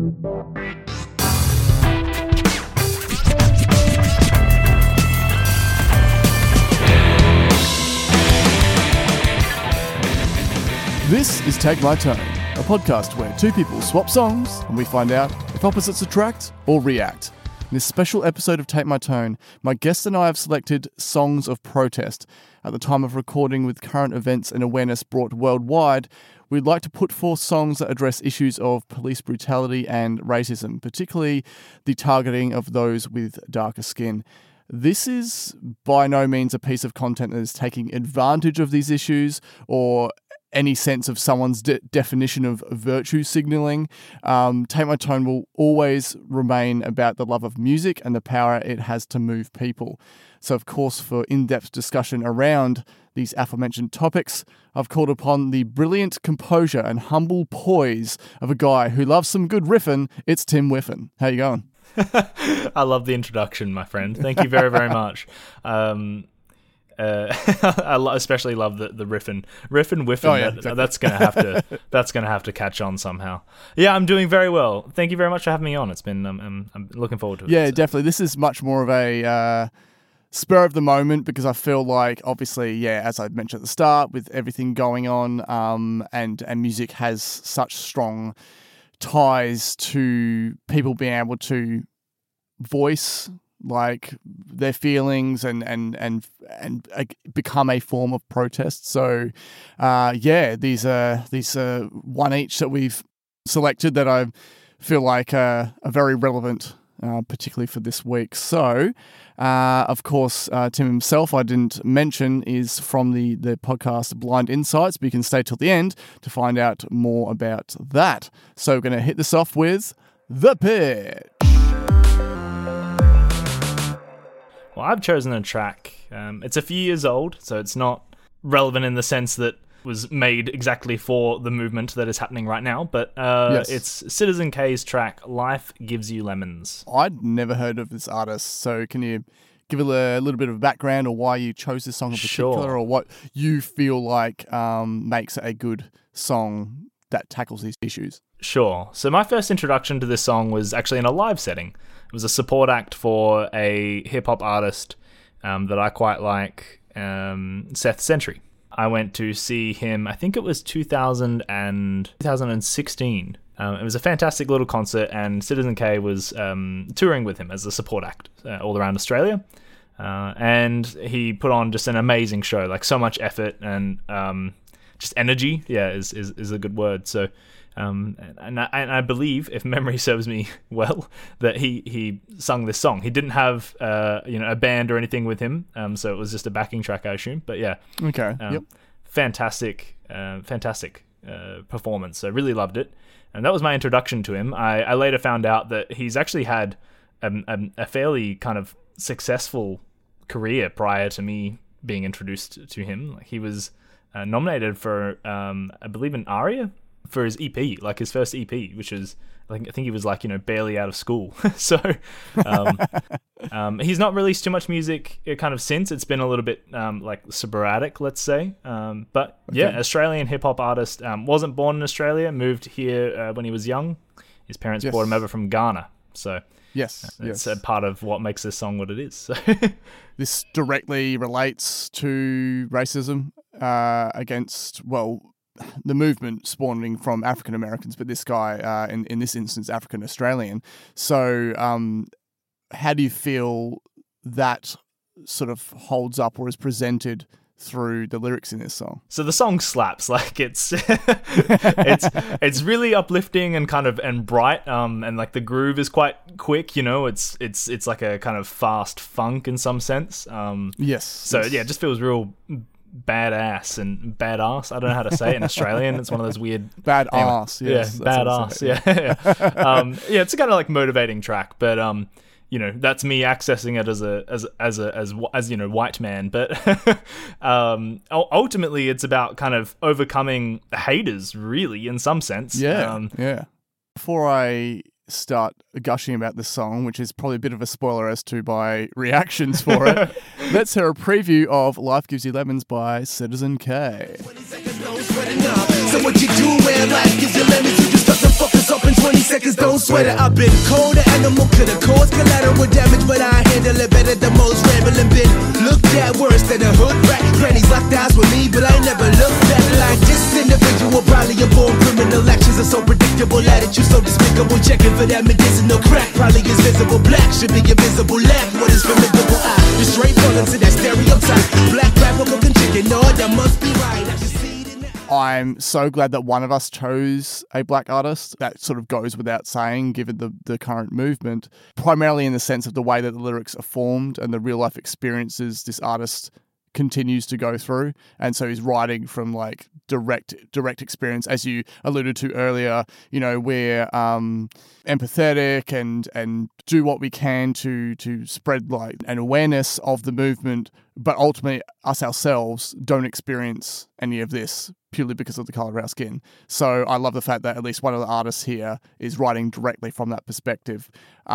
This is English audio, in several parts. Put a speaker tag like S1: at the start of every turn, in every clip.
S1: This is Take My Tone, a podcast where two people swap songs and we find out if opposites attract or react. In this special episode of Take My Tone, my guest and I have selected songs of protest. At the time of recording, with current events and awareness brought worldwide, we'd like to put forth songs that address issues of police brutality and racism, particularly the targeting of those with darker skin. This is by no means a piece of content that is taking advantage of these issues or any sense of someone's definition of virtue signalling. Take My Tone will always remain about the love of music and the power it has to move people. So, of course, for in-depth discussion around these aforementioned topics, I've called upon the brilliant composure and humble poise of a guy who loves some good riffing. It's Tim Whiffen. How you going?
S2: I love the introduction, my friend. Thank you very, very much. I especially love the riffin' whiffin'.
S1: Oh, yeah, exactly.
S2: That's gonna have to catch on somehow. Yeah, I'm doing very well. Thank you very much for having me on. It's been I'm looking forward to it.
S1: Yeah,
S2: so.
S1: Definitely. This is much more of a spur of the moment because I feel like, obviously, yeah, as I mentioned at the start, with everything going on, and music has such strong ties to people being able to voice like their feelings and become a form of protest. So these are one each that we've selected that I feel like are very relevant, particularly for this week. So of course, Tim himself, I didn't mention, is from the podcast Blind Insights, but you can stay till the end to find out more about that. So we're going to hit this off with The Pitch.
S2: Well, I've chosen a track. It's a few years old, so it's not relevant in the sense that it was made exactly for the movement that is happening right now, but
S1: yes.
S2: It's Citizen K's track, Life Gives You Lemons.
S1: I'd never heard of this artist, so can you give a little bit of background or why you chose this song in particular,
S2: Sure.
S1: or what you feel like makes it a good song that tackles these issues?
S2: Sure. So my first introduction to this song was actually in a live setting. It was a support act for a hip-hop artist that I quite like, Seth Century. I went to see him, I think it was 2016. It was a fantastic little concert, and Citizen K was touring with him as a support act all around Australia. And he put on just an amazing show, like so much effort and just energy, is a good word. So, and I believe, if memory serves me well, that he sung this song. He didn't have a band or anything with him, so it was just a backing track, I assume. But yeah,
S1: okay, yep,
S2: fantastic performance. I really loved it, and that was my introduction to him. I later found out that he's actually had a fairly kind of successful career prior to me being introduced to him. Like, he was nominated for, I believe, an ARIA for his EP, like his first EP, which is, I think he was like, barely out of school. So he's not released too much music kind of since. It's been a little bit like sporadic, let's say. But yeah, Australian hip hop artist, wasn't born in Australia, moved here when he was young. His parents brought him over from Ghana. So it's a part of what makes this song what it is. So.
S1: This directly relates to racism against, well, the movement spawning from African Americans, but this guy, in this instance, African Australian. So, how do you feel that sort of holds up or is presented through the lyrics in this song?
S2: So the song slaps. Like, it's it's really uplifting and kind of and bright. And like the groove is quite quick. It's like a kind of fast funk in some sense.
S1: Yes.
S2: So yeah, it just feels real badass and badass. I don't know how to say it in Australian. It's one of those weird
S1: badass.
S2: Anyway,
S1: yes,
S2: badass. Yeah. It's a kind of like motivating track, but that's me accessing it as white man. But ultimately, it's about kind of overcoming haters, really, in some sense.
S1: Yeah. Before I start gushing about this song, which is probably a bit of a spoiler as to my reactions for it, let's hear a preview of Life Gives You Lemons by Citizen K.
S3: So what you do when life gives you lemons, you just doesn't focus up and 20 seconds, don't sweat it. I've been colder animal, could've caused collateral damage, but I handle it better than most rambling. Been looked at worse than a hood rat. Granny's locked eyes with me, but I never looked back like this individual. Probably a born criminal. Actions are so predictable, attitude so despicable. Checking for that medicinal crack. Probably is visible black, should be invisible lack. What is formidable? I just straight fall into that stereotype. Black rapper cooking chicken, no, that must be right. I just see it in that.
S1: I'm so glad that one of us chose a black artist. That sort of goes without saying, given the current movement, primarily in the sense of the way that the lyrics are formed and the real life experiences this artist continues to go through. And so he's writing from like direct experience, as you alluded to earlier. You know, we're empathetic and do what we can to spread like an awareness of the movement, but ultimately us ourselves don't experience any of this purely because of the color of our skin. So I love the fact that at least one of the artists here is writing directly from that perspective.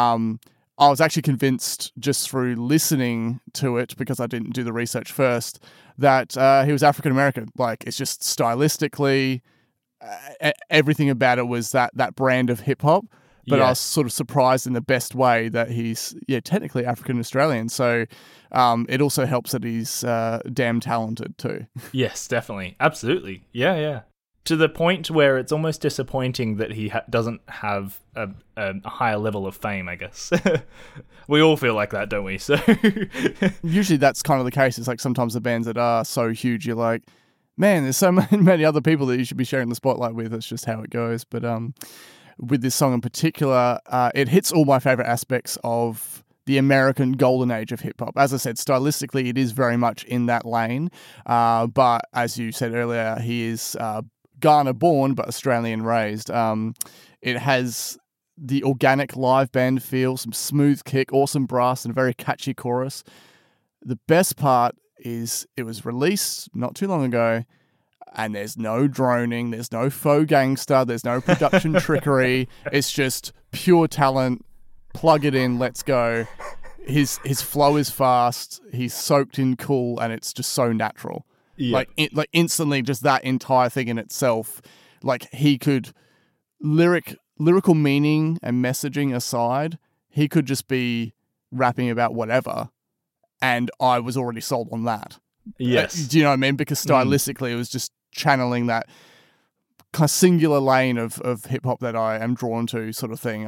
S1: I was actually convinced just through listening to it, because I didn't do the research first, that he was African American. Like, it's just stylistically, everything about it was that brand of hip hop. But I was sort of surprised in the best way that he's technically African Australian. So it also helps that he's damn talented too.
S2: Yes, definitely, absolutely, yeah. To the point where it's almost disappointing that he doesn't have a higher level of fame, I guess. We all feel like that, don't we? So
S1: usually that's kind of the case. It's like sometimes the bands that are so huge, you're like, man, there's so many other people that you should be sharing the spotlight with. That's just how it goes. But with this song in particular, it hits all my favorite aspects of the American golden age of hip-hop. As I said, stylistically, it is very much in that lane. But as you said earlier, he is Ghana born but Australian raised. It has the organic live band feel, some smooth kick, awesome brass, and a very catchy chorus. The best part is it was released not too long ago, and there's no droning, there's no faux gangster, there's no production trickery. It's just pure talent. Plug it in, let's go. His flow is fast, he's soaked in cool, and it's just so natural. Yeah. Like instantly, just that entire thing in itself, like he could, lyrical meaning and messaging aside, he could just be rapping about whatever, and I was already sold on that.
S2: Yes.
S1: Do you know what I mean? Because stylistically, it was just channeling that kind of singular lane of hip hop that I am drawn to, sort of thing.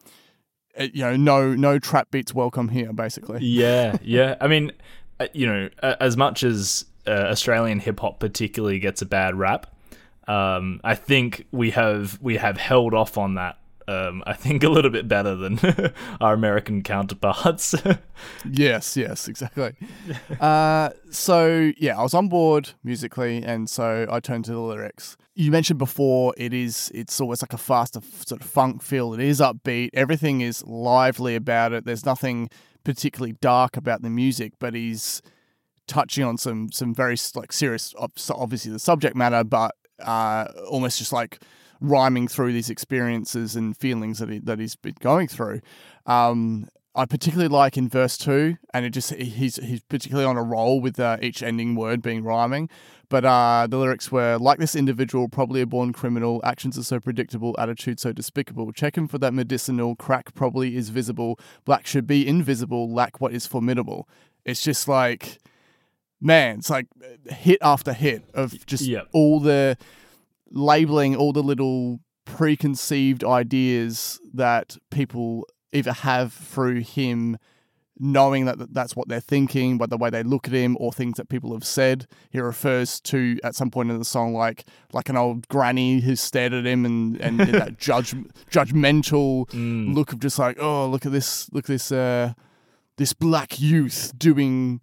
S1: No trap beats welcome here, basically.
S2: Yeah. I mean, as much as Australian hip hop particularly gets a bad rap, I think we have held off on that. I think a little bit better than our American counterparts.
S1: Yes, exactly. I was on board musically, and so I turned to the lyrics. You mentioned before it's always like a faster sort of funk feel. It is upbeat. Everything is lively about it. There's nothing particularly dark about the music, but he's touching on some very like serious, obviously the subject matter, but almost just like rhyming through these experiences and feelings that he's been going through. I particularly like in verse 2, and he's particularly on a roll with each ending word being rhyming. But the lyrics were, like this individual, probably a born criminal, actions are so predictable, attitude so despicable, check him for that medicinal, crack probably is visible, black should be invisible, lack what is formidable. It's just like, man, it's like hit after hit of just all the labeling, all the little preconceived ideas that people either have through him, knowing that that's what they're thinking by the way they look at him, or things that people have said. He refers to at some point in the song like an old granny who stared at him and that judgmental look of just like, oh, look at this this black youth doing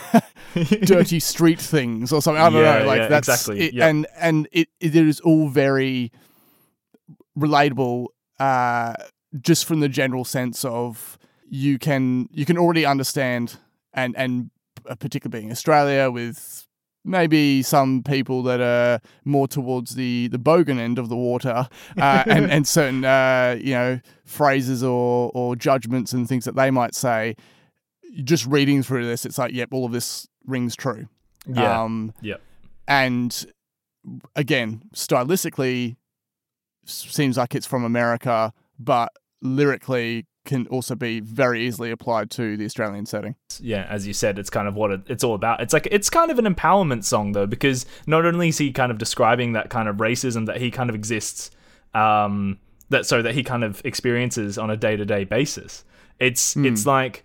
S1: dirty street things or something. I don't know. Like that's
S2: exactly.
S1: It, and it is all very relatable. Just from the general sense of you can already understand, and particularly being Australia, with maybe some people that are more towards the bogan end of the water, and certain phrases or judgments and things that they might say. Just reading through this, it's like, yep, all of this rings true.
S2: Yeah.
S1: And again, stylistically, seems like it's from America, but lyrically can also be very easily applied to the Australian setting.
S2: Yeah, as you said, it's kind of what it's all about. It's kind of an empowerment song though, because not only is he kind of describing that kind of racism that he kind of exists, that he kind of experiences on a day-to-day basis. It's like,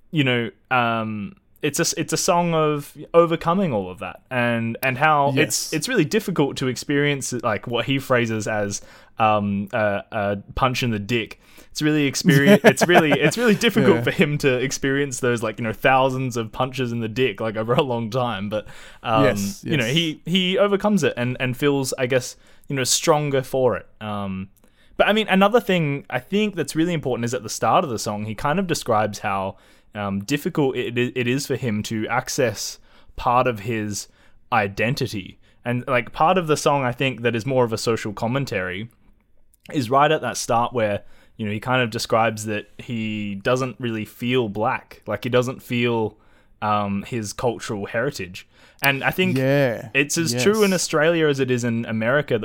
S2: it's a song of overcoming all of that, and how it's really difficult to experience like what he phrases as a punch in the dick. It's really it's really difficult for him to experience those thousands of punches in the dick like over a long time. But he overcomes it and feels, I guess, stronger for it. But I mean, another thing I think that's really important is at the start of the song, he kind of describes how difficult it is for him to access part of his identity. And like part of the song, I think, that is more of a social commentary is right at that start where, he kind of describes that he doesn't really feel black. Like he doesn't feel his cultural heritage. And I think it's as true in Australia as it is in America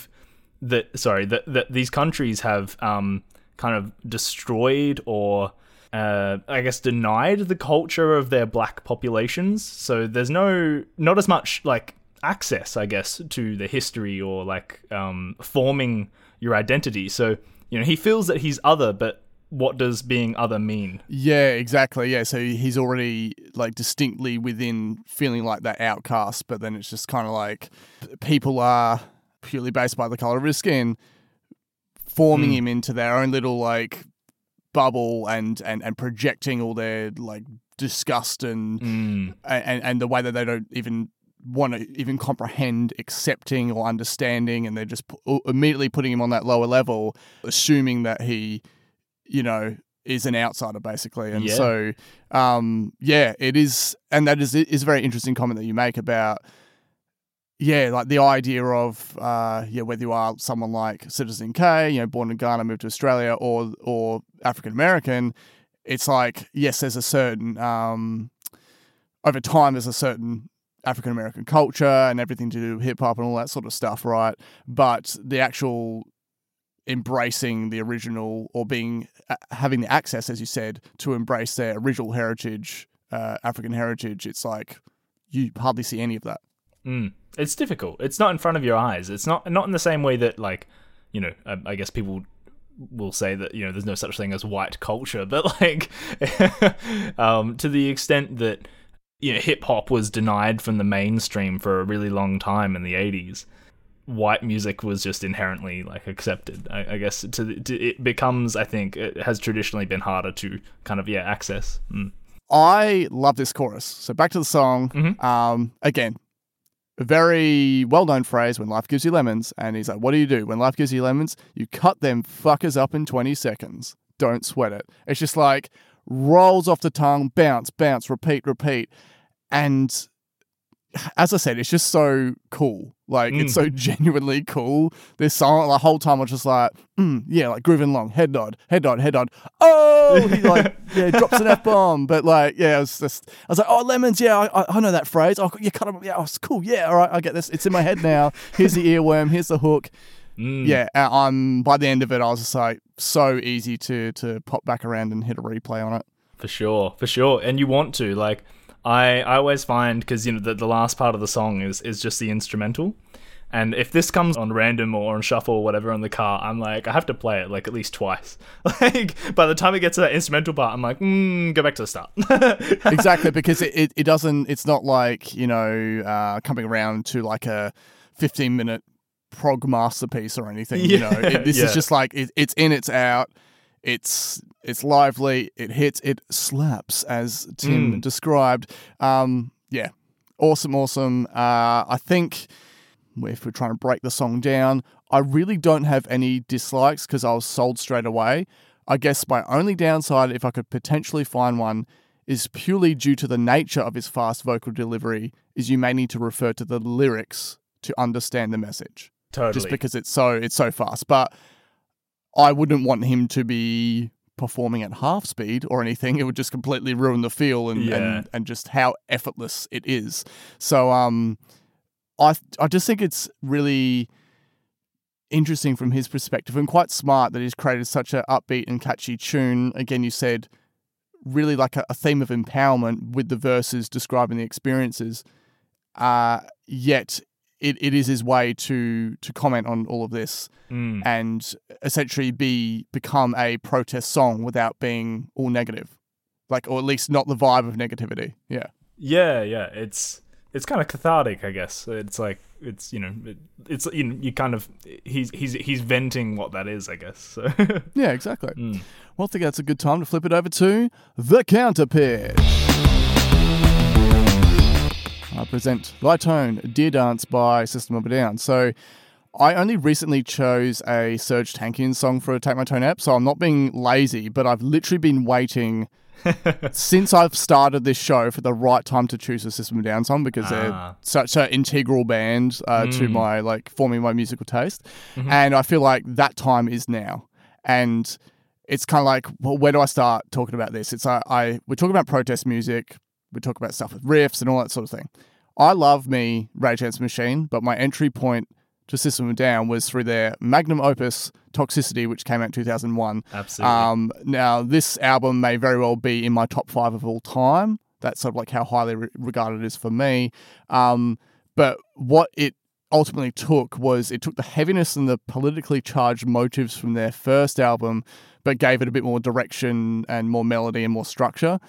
S2: that these countries have kind of destroyed or I guess denied the culture of their black populations. So there's not as much like access, I guess, to the history or like forming your identity. So, he feels that he's other, but what does being other mean? Yeah,
S1: exactly. Yeah, so he's already like distinctly within feeling like that outcast, but then it's just kind of like people are purely based by the color of his skin, forming him into their own little like bubble and projecting all their like disgust and the way that they don't even want to even comprehend accepting or understanding, and they're just immediately putting him on that lower level, assuming that he is an outsider basically. And so it is, and that is a very interesting comment that you make about like the idea of whether you are someone like Citizen K, born in Ghana, moved to Australia, or African American, it's like, yes, there's a certain over time there's a certain African American culture and everything to do with hip hop and all that sort of stuff, right? But the actual embracing the original or having the access, as you said, to embrace their original heritage, African heritage, it's like you hardly see any of that.
S2: It's difficult. It's not in front of your eyes. It's not in the same way that, like, I guess people will say that, there's no such thing as white culture, but like to the extent that, hip hop was denied from the mainstream for a really long time in the 80s. White music was just inherently like accepted. I guess it becomes, I think, it has traditionally been harder to kind of access.
S1: I love this chorus. So back to the song. Again, a very well-known phrase, when life gives you lemons, and he's like, what do? When life gives you lemons, you cut them fuckers up in 20 seconds. Don't sweat it. It's just like rolls off the tongue, bounce, bounce, repeat. And as I said, it's just so cool. Like, it's so genuinely cool. This song, the whole time I was just like, like grooving along, head nod. Oh, he drops an F-bomb. But like, I was like, oh, lemons, I know that phrase. Oh, you cut them, it's cool. Yeah, all right, I get this. It's in my head now. Here's the earworm, here's the hook. By the end of it, I was just like, so easy to pop back around and hit a replay on it.
S2: For sure. And you want to, like, I always find, because the last part of the song is just the instrumental, and if this comes on random or on shuffle or whatever in the car, I'm like, I have to play it like at least twice. Like by the time it gets to that instrumental part, I'm like, go back to the start.
S1: Exactly, because it doesn't. It's not like coming around to like a 15-minute prog masterpiece or anything. This is just like it's in, it's out. It's lively, it hits, it slaps, as Tim described. Awesome. I think if we're trying to break the song down, I really don't have any dislikes because I was sold straight away. I guess my only downside, if I could potentially find one, is purely due to the nature of his fast vocal delivery, is you may need to refer to the lyrics to understand the message.
S2: Totally.
S1: Just because it's so fast. But I wouldn't want him to be performing at half speed or anything. It would just completely ruin the feel and just how effortless it is. So I just think it's really interesting from his perspective and quite smart that he's created such an upbeat and catchy tune. Again, you said really like a theme of empowerment with the verses describing the experiences. Yet it is his way to comment on all of this and essentially become a protest song without being all negative, like, or at least not the vibe of negativity. Yeah.
S2: Yeah. It's kind of cathartic, I guess. It's like you kind of he's venting what that is, I guess. So.
S1: Yeah, exactly. Well, I think that's a good time to flip it over to the counterpitch. I present Thy Tone, Dear Dance by System of a Down. So I only recently chose a Serge Tankian song for a Take My Tone app, so I'm not being lazy, but I've literally been waiting since I've started this show for the right time to choose a System of a Down song, because they're such an integral band to my, like, forming my musical taste. And I feel like that time is now. And it's kind of like, well, where do I start talking about this? It's we're talking about protest music. We talk about stuff with riffs and all that sort of thing. I love me Rage Against the Machine, but my entry point to System of a Down was through their magnum opus, Toxicity, which came out in 2001.
S2: Absolutely.
S1: Now, this album may very well be in my top 5 of all time. That's sort of like how highly regarded it is for me. But what it ultimately took was it took the heaviness and the politically charged motives from their first album, but gave it a bit more direction and more melody and more structure.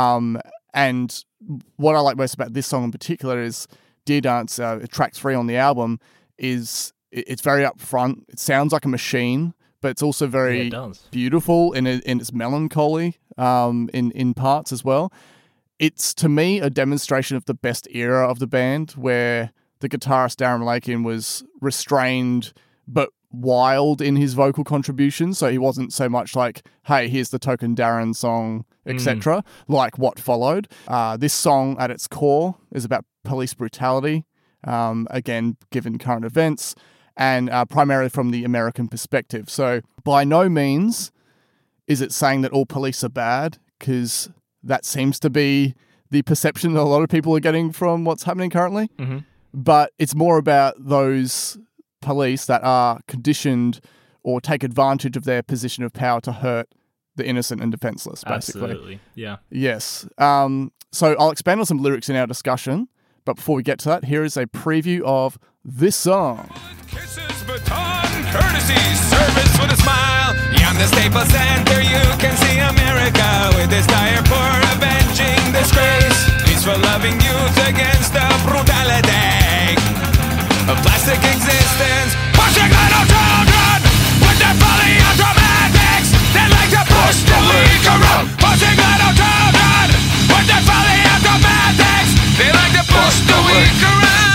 S1: And what I like most about this song in particular is Dear Dance, track 3 on the album, it's very upfront. It sounds like a machine, but it's also very beautiful in its melancholy in parts as well. It's, to me, a demonstration of the best era of the band, where the guitarist Darren Malakian was restrained but wild in his vocal contributions, so he wasn't so much like, hey, here's the token Darren song, etc., like what followed. This song at its core is about police brutality, again, given current events, and primarily from the American perspective. So by no means is it saying that all police are bad, because that seems to be the perception that a lot of people are getting from what's happening currently. But it's more about those police that are conditioned or take advantage of their position of power to hurt the innocent and defenseless, basically.
S2: Absolutely, yeah.
S1: Yes. So I'll expand on some lyrics in our discussion, but before we get to that, here is a preview of this song.
S4: Kisses, baton, courtesy, service with a smile. Beyond the Staples Center, you can see America with its dire for avenging disgrace. Peaceful loving youth against the brutality of plastic existence. Pushing little children with their folly and dramatics. They like to push the weak around. Pushing little children with their folly and dramatics. They like to push the weak around.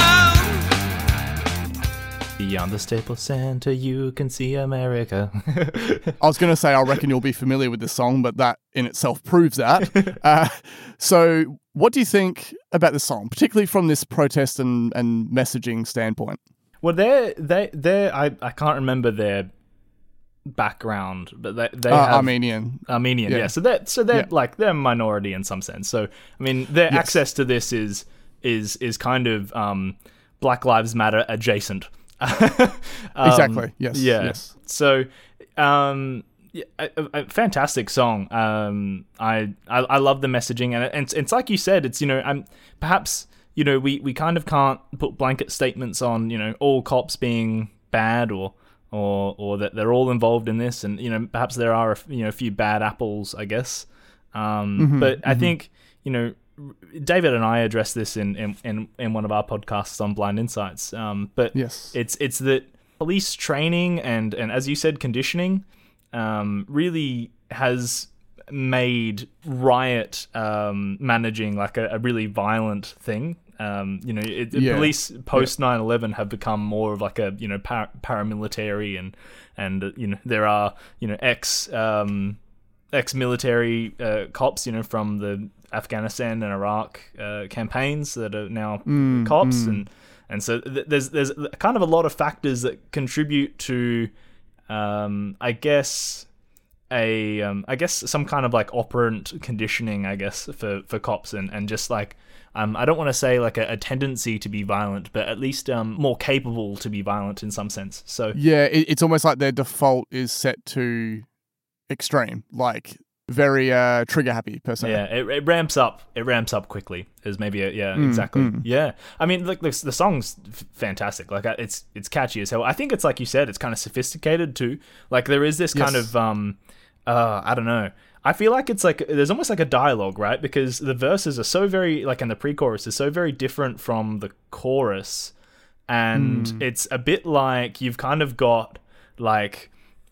S2: Beyond the Staples Center, you can see America.
S1: I was going to say, I reckon you'll be familiar with this song, but that in itself proves that. So what do you think about this song, particularly from this protest and messaging standpoint?
S2: Well, I can't remember their background, but they have
S1: Armenian,
S2: yeah. So they're like, they're a minority in some sense. So I mean, their access to this is kind of Black Lives Matter adjacent.
S1: Exactly. Yes.
S2: Yeah.
S1: Yes.
S2: So, a fantastic song. I love the messaging, and it's like you said. It's, perhaps we kind of can't put blanket statements on all cops being bad or that they're all involved in this, and perhaps there are a few bad apples, I guess. But I think David and I addressed this in one of our podcasts on Blind Insights. But
S1: yes,
S2: it's that police training and as you said, conditioning really has made riot managing like a really violent thing. Police post 9/11 have become more of like a paramilitary and there are ex-military cops from the Afghanistan and Iraq campaigns that are now cops, and so there's kind of a lot of factors that contribute to I guess I guess some kind of like operant conditioning, I guess, for cops and just like I don't want to say like a tendency to be violent, but at least more capable to be violent in some sense. So
S1: yeah, it's almost like their default is set to extreme, like very trigger happy per se.
S2: Yeah, it ramps up. It ramps up quickly. Is maybe exactly. Yeah, I mean, like the song's fantastic. Like it's catchy as hell. I think it's like you said, it's kind of sophisticated too. Like there is this kind of I don't know. I feel like it's like there's almost like a dialogue, right? Because the verses are so very like, and the pre-chorus is so very different from the chorus, and it's a bit like you've kind of got like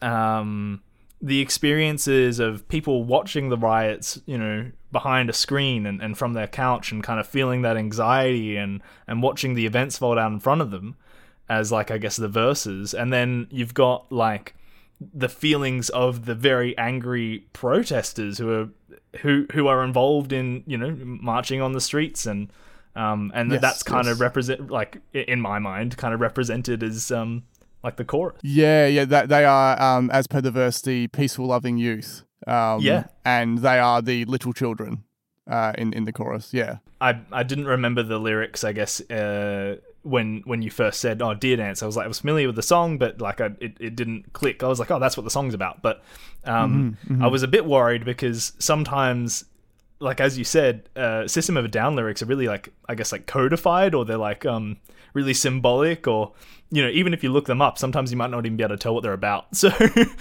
S2: the experiences of people watching the riots, you know, behind a screen and from their couch, and kind of feeling that anxiety and watching the events fall down in front of them as like, I guess, the verses. And then you've got like the feelings of the very angry protesters who are involved in, you know, marching on the streets, and that's kind of represent, like in my mind, kind of represented as like the chorus.
S1: Yeah, that they are, as per the verse, the peaceful, loving youth. And they are the little children in the chorus. Yeah,
S2: I didn't remember the lyrics, I guess, when you first said, "Oh, Deer Dance," I was familiar with the song, but like it didn't click. I was like, "Oh, that's what the song's about." But I was a bit worried because sometimes, like as you said, System of a Down lyrics are really like, I guess, like codified, or they're like really symbolic, or, you know, even if you look them up, sometimes you might not even be able to tell what they're about. So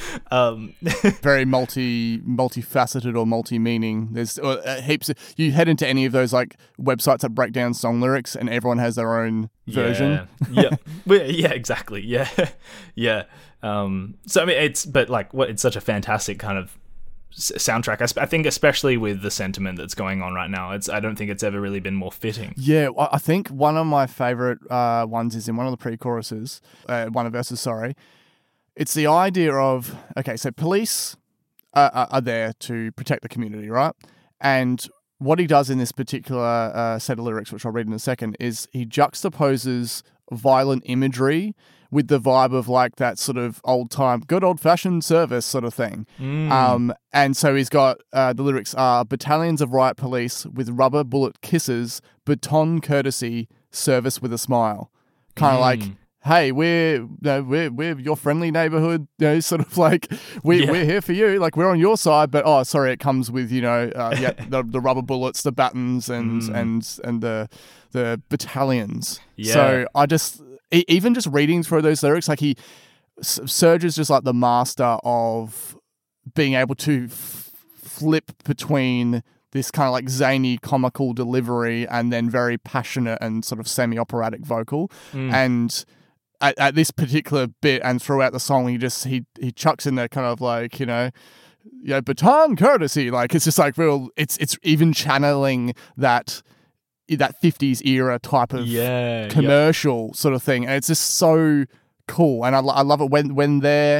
S1: very multifaceted or multi-meaning. There's heaps of, you head into any of those like websites that break down song lyrics, and everyone has their own version.
S2: Yeah. Yeah, exactly. Yeah. Yeah. So I mean, it's such a fantastic kind of soundtrack. I think especially with the sentiment that's going on right now, I don't think it's ever really been more fitting.
S1: Yeah, I think one of my favorite ones is in one of the pre-choruses, one of the verses, sorry. It's the idea of, okay, so police are there to protect the community, right? And what he does in this particular set of lyrics, which I'll read in a second, is he juxtaposes violent imagery with the vibe of like that sort of old-time, good old-fashioned service sort of thing. And so he's got, the lyrics are, battalions of riot police with rubber bullet kisses, baton courtesy, service with a smile. Kind of like, hey, we're your friendly neighborhood, you know, sort of like, we're here for you, like we're on your side, but oh, sorry, it comes with, you know, the rubber bullets, the batons, and the battalions. Yeah. So I just, even just reading through those lyrics, like Serge is just like the master of being able to flip between this kind of like zany comical delivery and then very passionate and sort of semi-operatic vocal. And at this particular bit and throughout the song, he chucks in that kind of like, you know, baton courtesy. Like it's just like real. It's even channeling that 50s era type of commercial sort of thing, and it's just so cool. And I love it when they're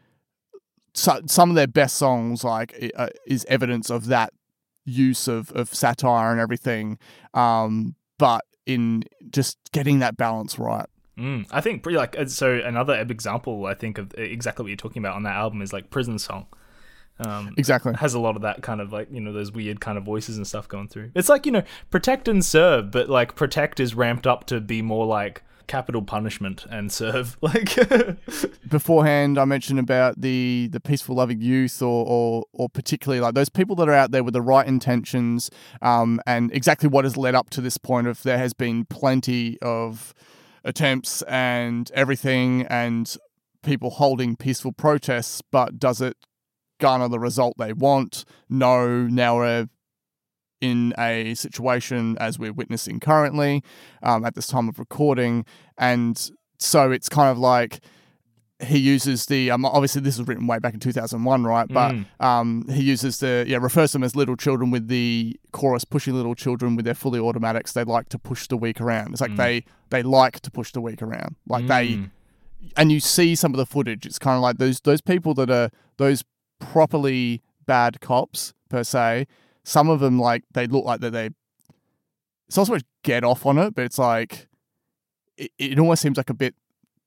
S1: some of their best songs like is evidence of that use of satire and everything, but in just getting that balance right.
S2: I think pretty like, so another example I think of exactly what you're talking about on that album is like Prison Song.
S1: Exactly.
S2: Has a lot of that kind of like, you know, those weird kind of voices and stuff going through. It's like, you know, Protect and Serve, but like Protect is ramped up to be more like capital punishment, and Serve like
S1: beforehand I mentioned about the peaceful loving youth or particularly like those people that are out there with the right intentions, and exactly what has led up to this point of there has been plenty of attempts and everything and people holding peaceful protests, but does it garner the result they want? No. Now we're in a situation as we're witnessing currently at this time of recording, and so it's kind of like he uses the obviously this was written way back in 2001, right? But he uses refers to them as little children with the chorus pushing little children with their fully automatics. They like to push the weak around. It's like they like to push the weak around. Like and you see some of the footage. It's kind of like those people that are those properly bad cops per se. Some of them, like, they look like that it's not so much get off on it, but it's like it almost seems like a bit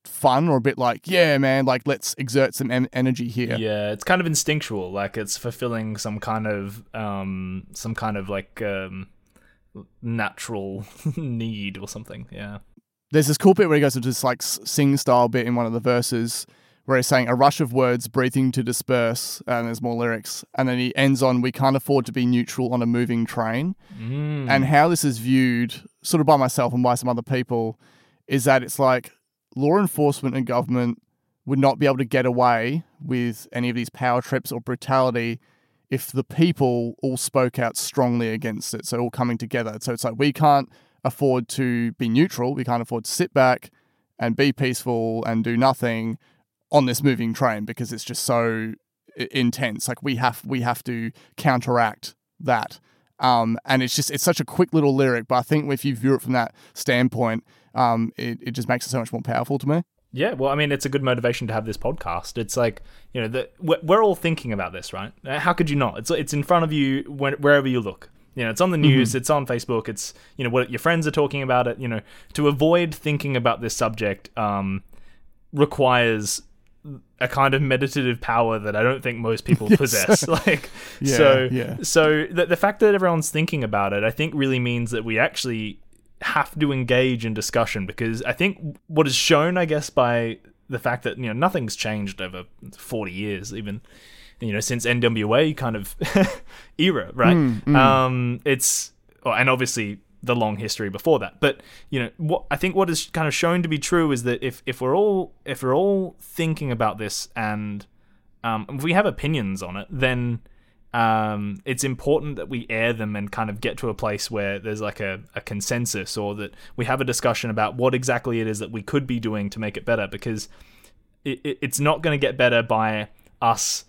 S1: fun or a bit like, yeah, man, like let's exert some energy here.
S2: Yeah, it's kind of instinctual, like it's fulfilling some kind of like natural need or something. Yeah.
S1: There's this cool bit where he goes into this like sing style bit in one of the verses where he's saying a rush of words breathing to disperse, and there's more lyrics, and then he ends on, we can't afford to be neutral on a moving train. And how this is viewed sort of by myself and by some other people is that it's like law enforcement and government would not be able to get away with any of these power trips or brutality if the people all spoke out strongly against it, so all coming together. So it's like, we can't afford to be neutral, we can't afford to sit back and be peaceful and do nothing on this moving train because it's just so intense. Like we have to counteract that. And it's such a quick little lyric, but I think if you view it from that standpoint, it just makes it so much more powerful to me.
S2: Yeah, well, I mean, it's a good motivation to have this podcast. It's like, we're all thinking about this, right? How could you not? It's in front of you wherever you look. It's on the news, it's on Facebook, it's, what your friends are talking about it. To avoid thinking about this subject requires a kind of meditative power that I don't think most people possess. So the fact that everyone's thinking about it, I think really means that we actually have to engage in discussion, because I think what is shown, I guess, by the fact that, nothing's changed over 40 years, even, since NWA kind of era, right? And obviously the long history before that. But, what is kind of shown to be true is that if we're all thinking about this and if we have opinions on it, then it's important that we air them and kind of get to a place where there's like a consensus, or that we have a discussion about what exactly it is that we could be doing to make it better, because it's not going to get better by us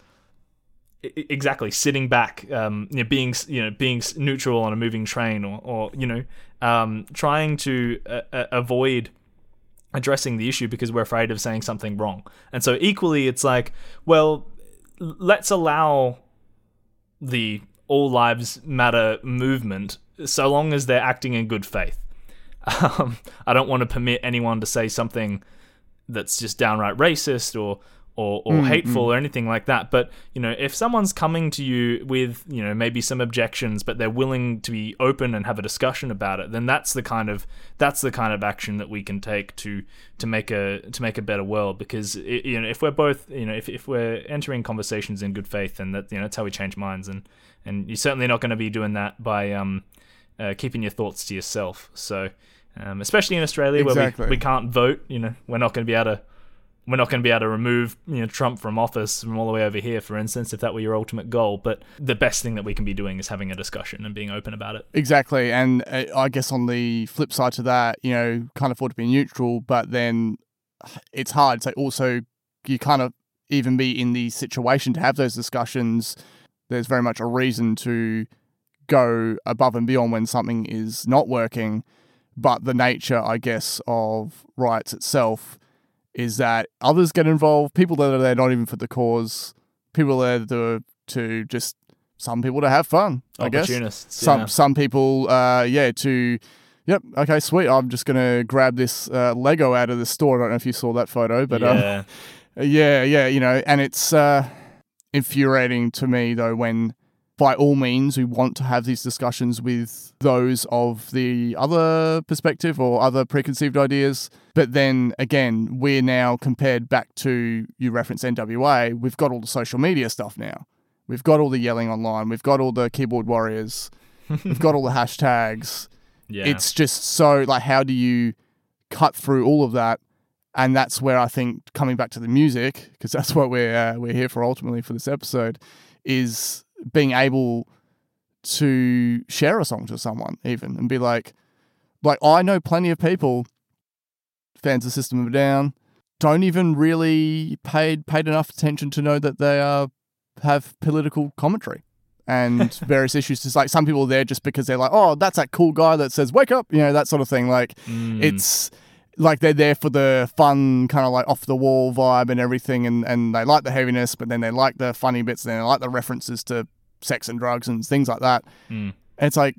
S2: sitting back, being neutral on a moving train, or trying to avoid addressing the issue because we're afraid of saying something wrong. And so equally, it's like, well, let's allow the All Lives Matter movement so long as they're acting in good faith. I don't want to permit anyone to say something that's just downright racist or hateful or anything like that. But, if someone's coming to you with, maybe some objections, but they're willing to be open and have a discussion about it, then that's the kind of action that we can take to make a better world. Because if we're both, if we're entering conversations in good faith, then that's how we change minds. And you're certainly not going to be doing that by keeping your thoughts to yourself. So especially in Australia, where we can't vote, we're not going to be able to remove Trump from office from all the way over here, for instance, if that were your ultimate goal. But the best thing that we can be doing is having a discussion and being open about it. Exactly.
S1: And I guess on the flip side to that, can't afford to be neutral, but then it's hard. So also you kind of even be in the situation to have those discussions. There's very much a reason to go above and beyond when something is not working. But the nature, I guess, of riots itself is that others get involved, people that are there not even for the cause, people there to just, some people to have fun, I guess.
S2: Opportunists,
S1: Some people, okay, sweet, I'm just going to grab this Lego out of the store. I don't know if you saw that photo, but and it's infuriating to me, though, when by all means we want to have these discussions with those of the other perspective or other preconceived ideas. But then again, we're now compared back to, you reference NWA, we've got all the social media stuff now. We've got all the yelling online. We've got all the keyboard warriors. We've got all the hashtags.
S2: Yeah.
S1: It's just so, like, how do you cut through all of that? And that's where I think, coming back to the music, because that's what we're here for ultimately for this episode, is being able to share a song to someone even and be like I know plenty of people, fans of System of a Down, don't even really paid enough attention to know that they have political commentary and various issues. Just like some people are there just because they're like, oh, that's that cool guy that says wake up, that sort of thing. Like it's like they're there for the fun, kind of like off the wall vibe and everything, and they like the heaviness, but then they like the funny bits, and they like the references to sex and drugs and things like that. And it's like,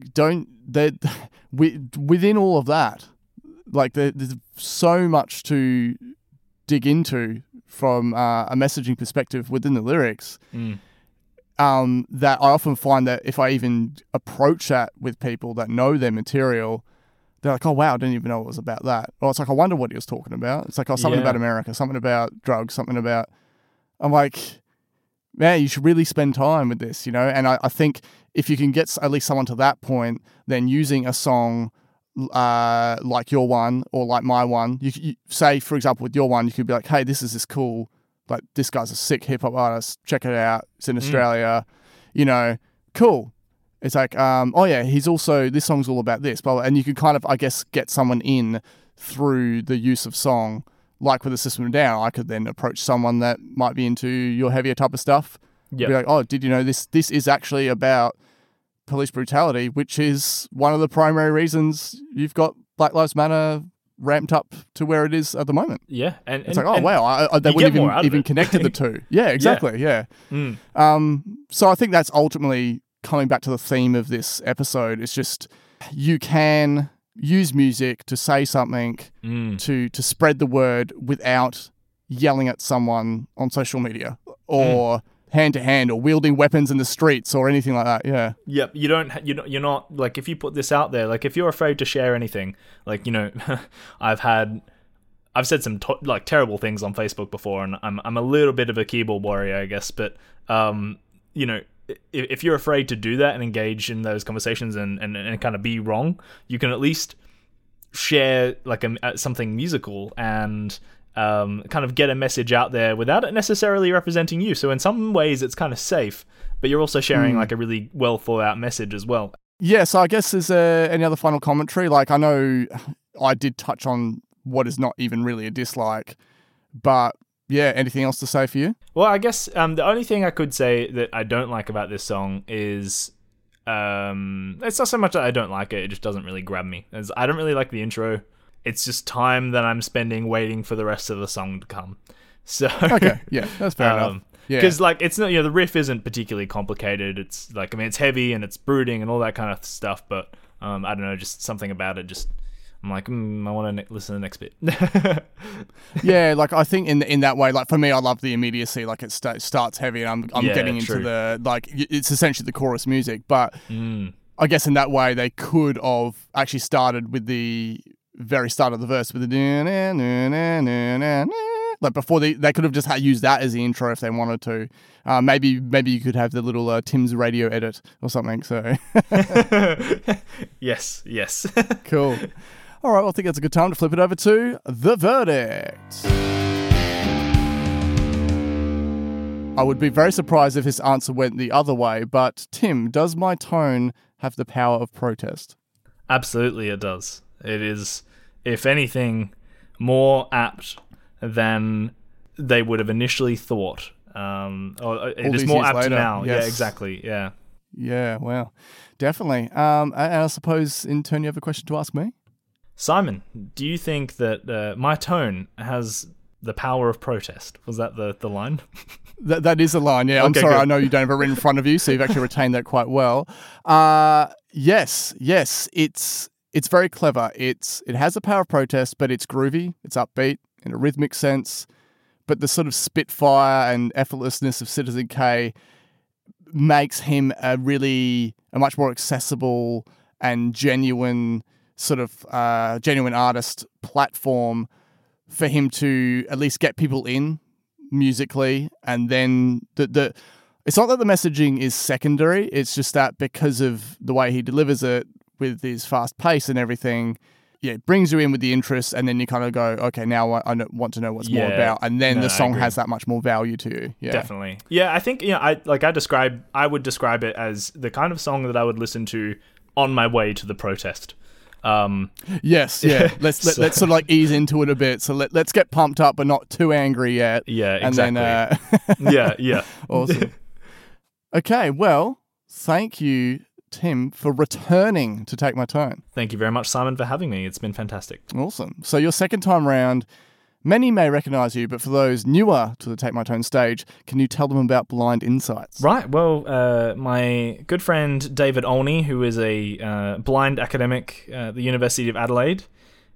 S1: within all of that, like there's so much to dig into from a messaging perspective within the lyrics. That I often find that if I even approach that with people that know their material, they're like, oh, wow, I didn't even know it was about that. Or it's like, I wonder what he was talking about. It's like, oh, something about America, something about drugs, something about... I'm like, man, you should really spend time with this, you know? And I think if you can get at least someone to that point, then using a song like your one or like my one, you say, for example, with your one, you could be like, hey, this is this cool... Like, this guy's a sick hip-hop artist. Check it out. It's in Australia. You know, cool. It's like, oh, yeah, he's also... This song's all about this. Blah, blah. And you can kind of, I guess, get someone in through the use of song. Like with the System of a Down, I could then approach someone that might be into your heavier type of stuff. Be like, oh, did you know this is actually about police brutality, which is one of the primary reasons you've got Black Lives Matter ramped up to where it is at the moment.
S2: Yeah. And
S1: it's like, oh, wow, they wouldn't even connected the two. Yeah, exactly, yeah. So I think that's ultimately coming back to the theme of this episode. It's just you can use music to say something, to spread the word without yelling at someone on social media or hand to hand or wielding weapons in the streets or anything like that. Yeah.
S2: Yep. You're not like, if you put this out there, like if you're afraid to share anything, like, you know, I've said some like terrible things on Facebook before, and I'm a little bit of a keyboard warrior, I guess, but you know, if you're afraid to do that and engage in those conversations and kind of be wrong, you can at least share like something musical and kind of get a message out there without it necessarily representing you. So in some ways it's kind of safe, but you're also sharing like a really well thought out message as well.
S1: Yeah, so I guess there's any other final commentary? Like, I know I did touch on what is not even really a dislike, but yeah, anything else to say for you?
S2: Well, I guess the only thing I could say that I don't like about this song is it's not so much that I don't like it, it just doesn't really grab me. I don't really like the intro. It's just time that I'm spending waiting for the rest of the song to come. So
S1: okay, yeah, that's fair enough.
S2: Because like it's not, you know, the riff isn't particularly complicated. It's like, I mean, it's heavy and it's brooding and all that kind of stuff. But I don't know, just something about it. Just I'm like, I want to listen to the next bit.
S1: Yeah, like I think in that way, like for me, I love the immediacy. Like it starts heavy, and I'm getting into the like it's essentially the chorus music. But I guess in that way, they could have actually started with the very start of the verse with the like before they could have just used that as the intro if they wanted to. Maybe you could have the little Tim's radio edit or something. So
S2: yes.
S1: Cool. All right, well, I think that's a good time to flip it over to The Verdict. I would be very surprised if this answer went the other way, but Tim, does my tone have the power of protest?
S2: Absolutely it does. It is, if anything, more apt than they would have initially thought. Or it is more apt later, now. Yes. Yeah, exactly. Yeah.
S1: Yeah, well, definitely. And I suppose, in turn, you have a question to ask me?
S2: Simon, do you think that my tone has the power of protest? Was that the line?
S1: That is a line, yeah. I'm sorry, good. I know you don't have it written in front of you, so you've actually retained that quite well. Yes, it's very clever. It has the power of protest, but it's groovy, it's upbeat in a rhythmic sense. But the sort of spitfire and effortlessness of Citizen K makes him a much more accessible and genuine sort of genuine artist platform for him to at least get people in musically. And then it's not that the messaging is secondary, it's just that because of the way he delivers it with his fast pace and everything, yeah, it brings you in with the interest, and then you kind of go, okay, now I want to know what's more about, and then the song has that much more value to you. Yeah.
S2: Definitely. Yeah, I think I would describe it as the kind of song that I would listen to on my way to the protest.
S1: Yes, yeah. Let's sort of like ease into it a bit. So let's get pumped up, but not too angry yet.
S2: Yeah, exactly. And then, yeah.
S1: Awesome. Okay, well, thank you, Tim, for returning to Take My Tone.
S2: Thank you very much, Simon, for having me. It's been fantastic.
S1: Awesome. So your second time round, many may recognise you, but for those newer to the Take My Tone stage, can you tell them about Blind Insights?
S2: Right. Well, my good friend David Olney, who is a blind academic at the University of Adelaide,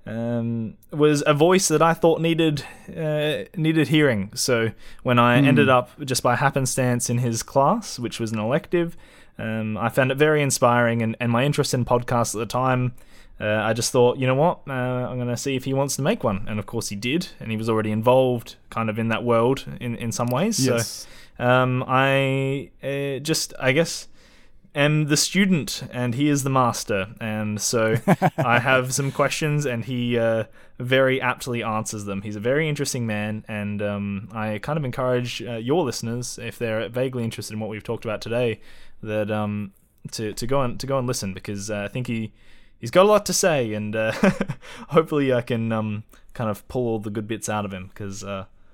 S2: was a voice that I thought needed hearing. So when I ended up just by happenstance in his class, which was an elective, I found it very inspiring, and my interest in podcasts at the time, I just thought, you know what, I'm going to see if he wants to make one. And of course he did, and he was already involved kind of in that world in some ways.
S1: Yes.
S2: So I guess am the student and he is the master, and so I have some questions and he very aptly answers them. He's a very interesting man, and I kind of encourage your listeners, if they're vaguely interested in what we've talked about today, that to go and listen, because I think he's got a lot to say, and hopefully I can kind of pull all the good bits out of him, because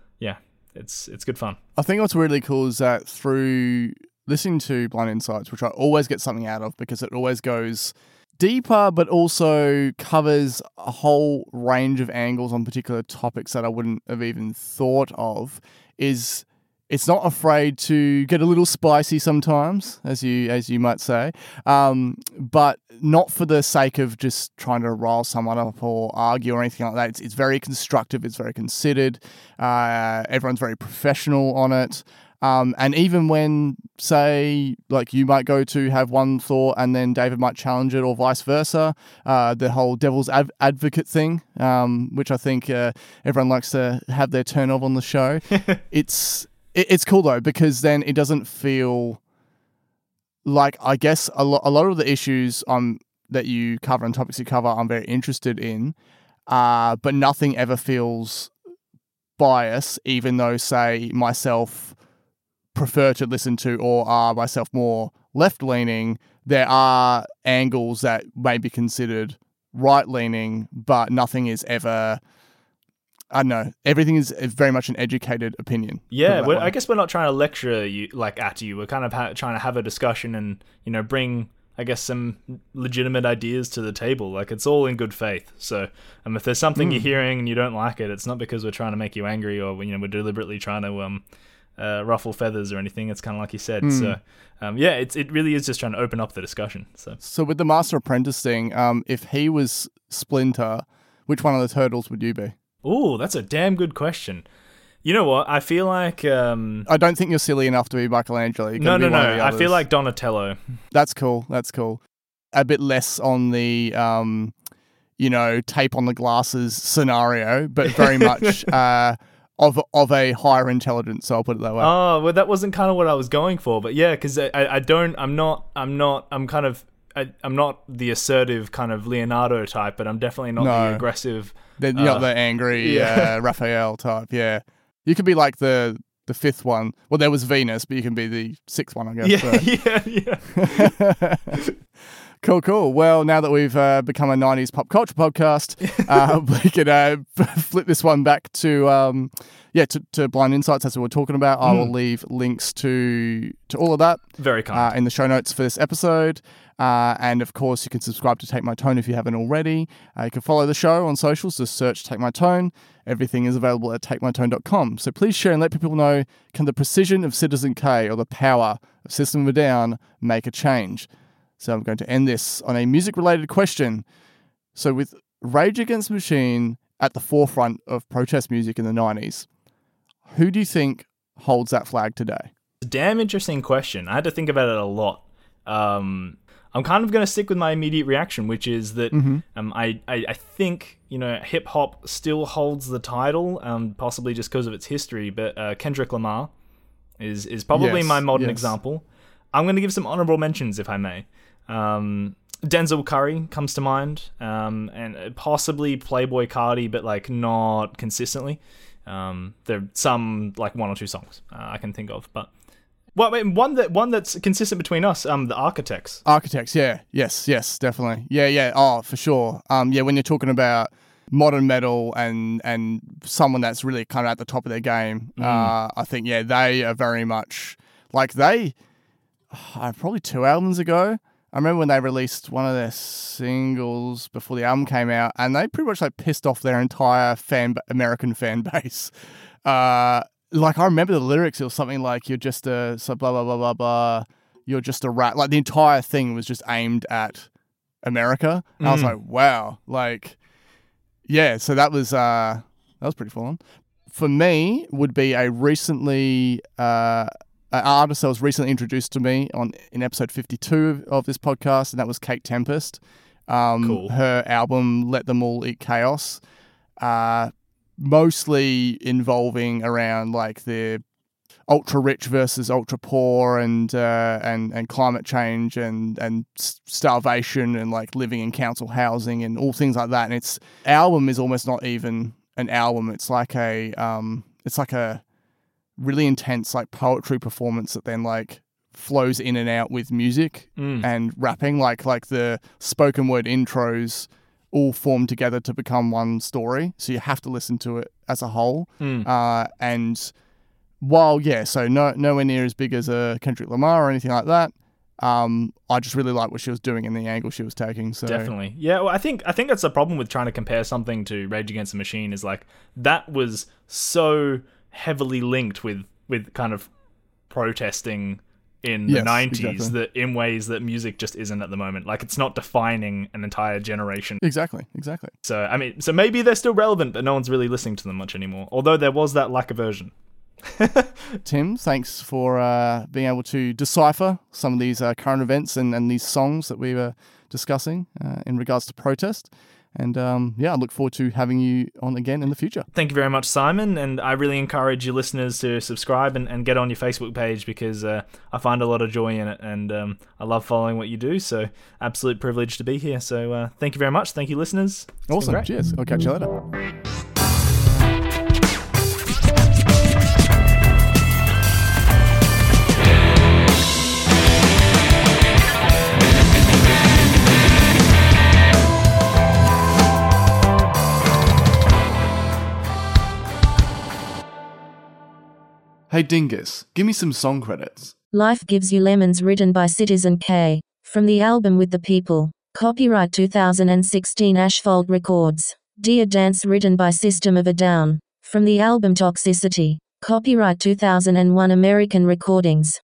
S2: it's good fun.
S1: I think what's really cool is that through listening to Blind Insights, which I always get something out of because it always goes deeper, but also covers a whole range of angles on particular topics that I wouldn't have even thought of, is it's not afraid to get a little spicy sometimes, as you might say, but not for the sake of just trying to rile someone up or argue or anything like that. It's very constructive. It's very considered. Everyone's very professional on it. And even when, say, like you might go to have one thought and then David might challenge it, or vice versa, the whole devil's advocate thing, which I think everyone likes to have their turn of on the show. It's cool though, because then it doesn't feel like, I guess a lot of the issues that you cover and topics you cover I'm very interested in, but nothing ever feels biased, even though, say, myself prefer to listen to, or are myself more left-leaning, there are angles that may be considered right-leaning, but nothing is ever... I don't know. Everything is very much an educated opinion.
S2: Yeah, I guess we're not trying to lecture you at you. We're kind of trying to have a discussion and, bring, I guess, some legitimate ideas to the table. Like, it's all in good faith. So, if there's something you're hearing and you don't like it, it's not because we're trying to make you angry, or we're deliberately trying to ruffle feathers or anything. It's kind of like you said. So, it really is just trying to open up the discussion. So
S1: with the Master Apprentice thing, if he was Splinter, which one of the turtles would you be?
S2: Oh, that's a damn good question. You know what? I feel like...
S1: I don't think you're silly enough to be Michelangelo.
S2: No. I feel like Donatello. That's
S1: cool. A bit less on the, tape on the glasses scenario, but very much of a higher intelligence, so I'll put it that way.
S2: Oh, well, that wasn't kind of what I was going for, but yeah, because I'm not the assertive kind of Leonardo type, but I'm definitely not the aggressive...
S1: You're not the angry Raphael type, yeah. You could be like the fifth one. Well, there was Venus, but you can be the sixth one, I guess.
S2: Yeah.
S1: Cool. Well, now that we've become a 90s pop culture podcast, we could flip this one back to Blind Insights, as we were talking about. I will leave links to all of that.
S2: Very kind.
S1: In the show notes for this episode. And of course, you can subscribe to Take My Tone if you haven't already. You can follow the show on socials, just search Take My Tone. Everything is available at takemytone.com. So please share and let people know, can the precision of Citizen K or the power of System of a Down make a change? So I'm going to end this on a music-related question. So with Rage Against the Machine at the forefront of protest music in the 90s, who do you think holds that flag today?
S2: It's a damn interesting question. I had to think about it a lot. I'm kind of going to stick with my immediate reaction, which is that I think, hip-hop still holds the title, possibly just because of its history, but Kendrick Lamar is probably my modern example. I'm going to give some honorable mentions, if I may. Denzel Curry comes to mind, and possibly Playboi Carti, but not consistently. There are some one or two songs I can think of, but one that's consistent between us, the Architects.
S1: Architects, yeah, yes, definitely, yeah. Oh, for sure. When you're talking about modern metal and someone that's really kind of at the top of their game, I think they are very much probably 2 albums ago. I remember when they released one of their singles before the album came out, and they pretty much pissed off their entire American fan base. I remember the lyrics. It was something like, "You're just a blah blah blah blah blah. You're just a rat." The entire thing was just aimed at America. And I was like, wow, Yeah, so that was pretty full on. For me, would be a recently an artist that was recently introduced to me in episode 52 of this podcast, and that was Kate Tempest.
S2: Cool.
S1: Her album "Let Them All Eat Chaos," mostly involving around like the ultra rich versus ultra poor, and climate change and starvation, and like living in council housing and all things like that. And its album is almost not even an album. It's like a really intense like poetry performance that then like flows in and out with music and rapping. Like the spoken word intros all form together to become one story. So you have to listen to it as a whole. And while, so nowhere near as big as a Kendrick Lamar or anything like that, I just really like what she was doing and the angle she was taking. So
S2: definitely. Yeah, well, I think that's the problem with trying to compare something to Rage Against the Machine, is like that was so heavily linked with kind of protesting in the 90s, exactly, that in ways that music just isn't at the moment. Like, it's not defining an entire generation.
S1: Exactly.
S2: So, I mean, so maybe they're still relevant, but no one's really listening to them much anymore. Although there was that lack of version.
S1: Tim, thanks for being able to decipher some of these current events and these songs that we were discussing in regards to protest. And I look forward to having you on again in the future.
S2: Thank you very much, Simon. And I really encourage your listeners to subscribe and get on your Facebook page, because I find a lot of joy in it, and I love following what you do. So absolute privilege to be here. So thank you very much. Thank you, listeners. It's
S1: awesome. Cheers. I'll catch you later. Hey Dingus, give me some song credits.
S5: Life Gives You Lemons, written by Citizen K. From the album With the People. Copyright 2016 Asphalt Records. Dear Dance, written by System of a Down. From the album Toxicity. Copyright 2001 American Recordings.